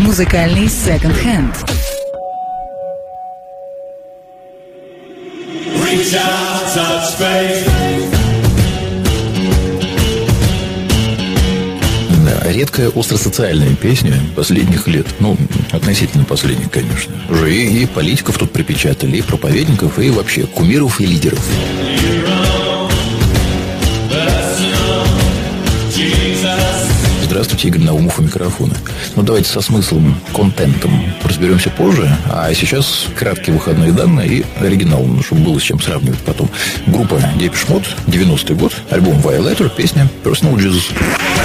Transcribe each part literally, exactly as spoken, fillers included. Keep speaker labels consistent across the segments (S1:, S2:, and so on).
S1: Музыкальный секонд-хенд.
S2: Да, редкая остросоциальная песня последних лет. Ну, относительно последних, конечно. Уже и, и политиков тут припечатали, и проповедников, и вообще кумиров и лидеров. Здравствуйте, Игорь Наумов у микрофона. Ну, давайте со смыслом, контентом разберемся позже. А сейчас краткие выходные данные и оригинал, ну, чтобы было с чем сравнивать потом. Группа Depeche Mode, девяностый год, альбом Violator, песня Personal Jesus.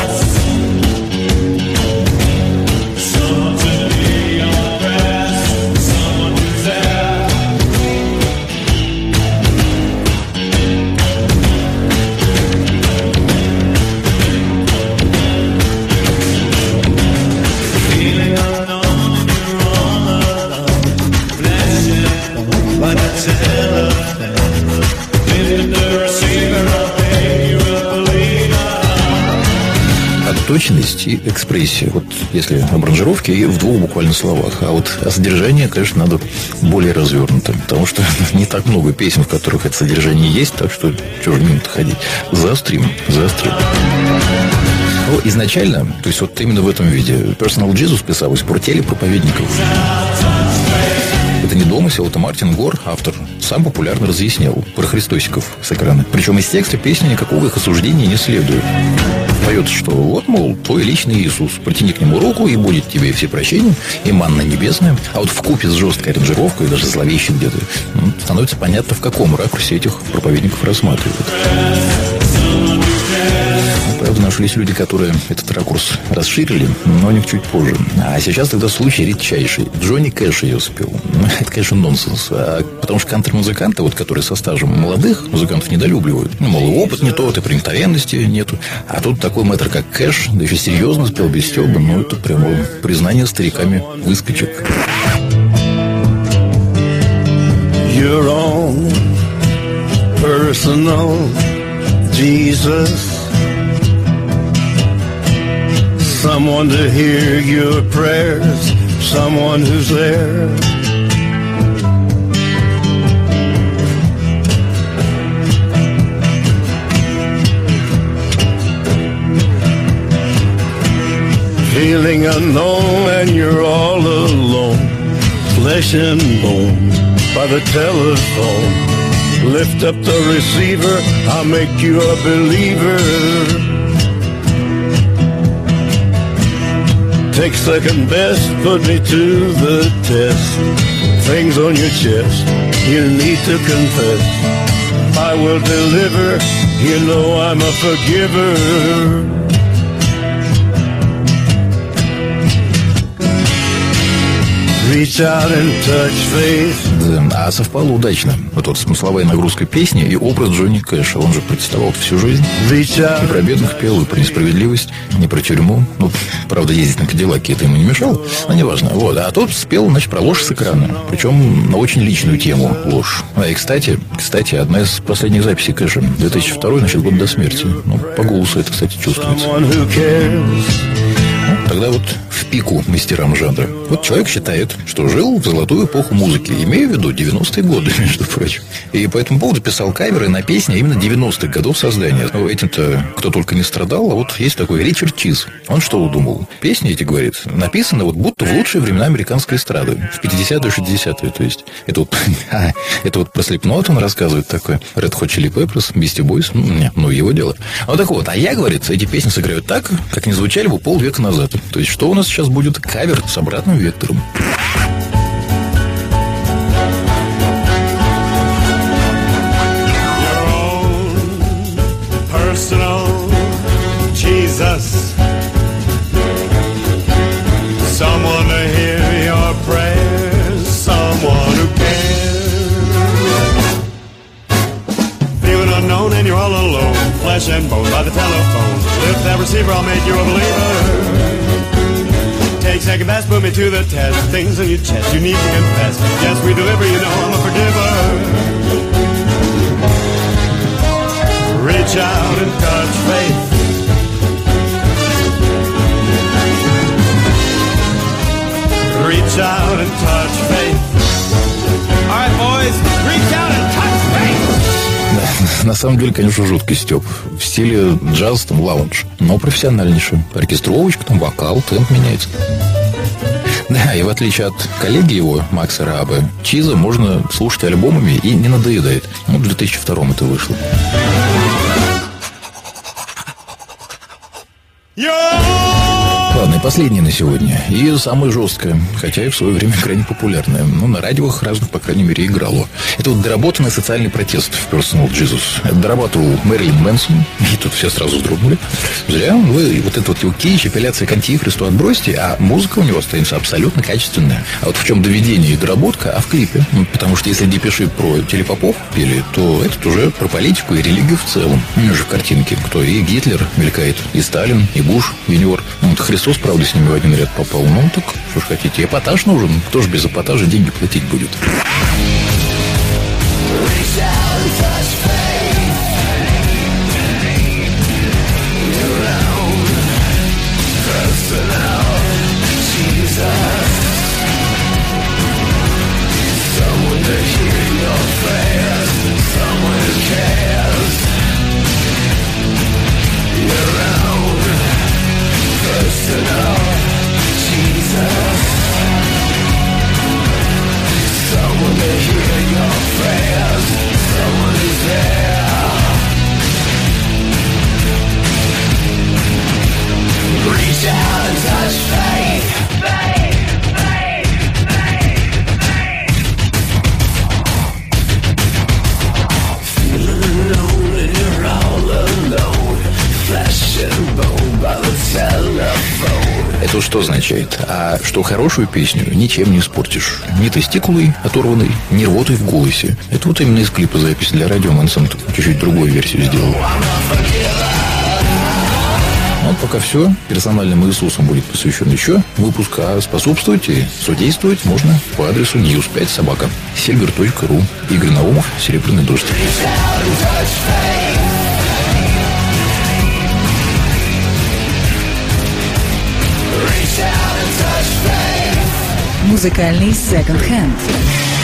S2: Точность и экспрессия. Вот если об аранжировке и в двух буквально словах. А вот о содержании, конечно, надо более развернуто. Потому что не так много песен, в которых это содержание есть. Так что, чего же мимо-то ходить? Заострим, заострим. Ну, изначально, то есть вот именно в этом виде Personal Jesus писалось про телепроповедников. Это не домысел, это Мартин Гор, автор, сам популярно разъяснял про христосиков с экрана. Причем из текста песни никакого их осуждения не следует. Поется, что вот, мол, твой личный Иисус, протяни к нему руку, и будет тебе все прощения, и манна небесная. А вот вкупе с жесткой аранжировкой, даже зловещей где-то, ну, становится понятно, в каком ракурсе этих проповедников рассматривают. Правда, нашлись люди, которые этот ракурс расширили, но не чуть позже. А сейчас тогда случай редчайший. Джонни Кэш ее спел. Это, конечно, нонсенс. А потому что кантри-музыканты, вот, которые со стажем молодых музыкантов недолюбливают. Ну, мол, и опыт не тот, и проникновенности нету. А тут такой мэтр, как Кэш, да еще серьезно спел, без стёба. Ну, это прямо признание стариками выскочек.
S3: Your own personal Jesus, someone to hear your prayers, someone who's there. Feeling unknown and you're all alone, flesh and bone by the telephone. Lift up the receiver, I'll make you a believer. Take second best, put me to the test. Things on your chest, you need to confess. I will deliver, you know I'm a forgiver. Reach out and touch faith.
S2: Да, а совпало удачно. Вот, вот смысловая нагрузка песни и образ Джонни Кэша. Он же представлял всю жизнь. И про бедных пел, и про несправедливость, не про тюрьму. Ну, правда, ездить на Кадиллаке это ему не мешало, но неважно. Вот. А тот спел, значит, про ложь с экрана. Причем на очень личную тему ложь. А и, кстати, кстати, одна из последних записей Кэша. две тысячи второй, значит, год до смерти. Ну, по голосу это, кстати, чувствуется. Тогда вот в пику мастерам жанра. Вот человек считает, что жил в золотую эпоху музыки. Имею в виду девяностые годы, между прочим. И по этому поводу писал каверы на песни именно девяностых годов создания. Ну, этим-то кто только не страдал. А вот есть такой Ричард Чиз. Он что удумал? Песни эти, говорит, написаны вот будто в лучшие времена американской эстрады. В пятидесятые, шестидесятые. То есть, это вот, это вот про Slipknot он рассказывает такое. Red Hot Chili Peppers, Beastie Boys. Ну, не, ну, его дело. Вот так вот. А я, говорит, эти песни сыграю так, как не звучали бы полвека назад. То есть, что у нас сейчас будет? Кавер с обратным вектором.
S4: Jesus, someone to hear your prayers, someone who cares. Feeling unknown and you're all alone, flesh and bone by the telephone. Lift that receiver, I'll make you a believer. Take second best, put me to the test. Things on your chest, you need to confess. Yes, we deliver, you know I'm a forgiver. Reach out and touch faith. reach out and touch faith. All right, boys, reach out and touch faith.
S2: На самом деле, конечно, жуткий стёб. В стиле джаз, там, лаунж. Но профессиональнейший. Оркестровочка, там, вокал, темп меняется. Да, и в отличие от коллеги его, Макса Рабы, Чиза можно слушать альбомами и не надоедает. Ну, в две тысячи втором это вышло. Ладно, и последнее на сегодня. И самое жесткое, хотя и в свое время крайне популярное. Ну, на радиох разных, по крайней мере, играло. Это вот доработанный социальный протест в Personal Jesus. Это дорабатывал Мэрилин Мэнсон. И тут все сразу вздрогнули. Зря. Вы вот этот вот его кич, апелляция к антихристу отбросьте, а музыка у него остается абсолютно качественная. А вот в чем доведение и доработка, а в клипе. Ну, потому что если Депеши про телепопов пели, то этот уже про политику и религию в целом. У него же в картинке кто и Гитлер мелькает, и Сталин, и Буш юниор. Ну, вот Христос, правда, с ними в один ряд попал. Ну, так, что ж хотите, эпатаж нужен. Кто ж без эпатажа деньги платить будет? Это что означает? А что хорошую песню ничем не испортишь. Ни тестикулой оторванной, ни рвотой в голосе. Это вот именно из клипа запись для радио Мэнсон чуть-чуть другую версию сделал. Ну, вот пока все. Персональным Иисусом будет посвящен еще выпуск, а способствовать и судействовать можно по адресу ньюс пять собака сильвер точка ру. Игорь Наумов, Серебряный дождь.
S1: Музыкальный Second Hand.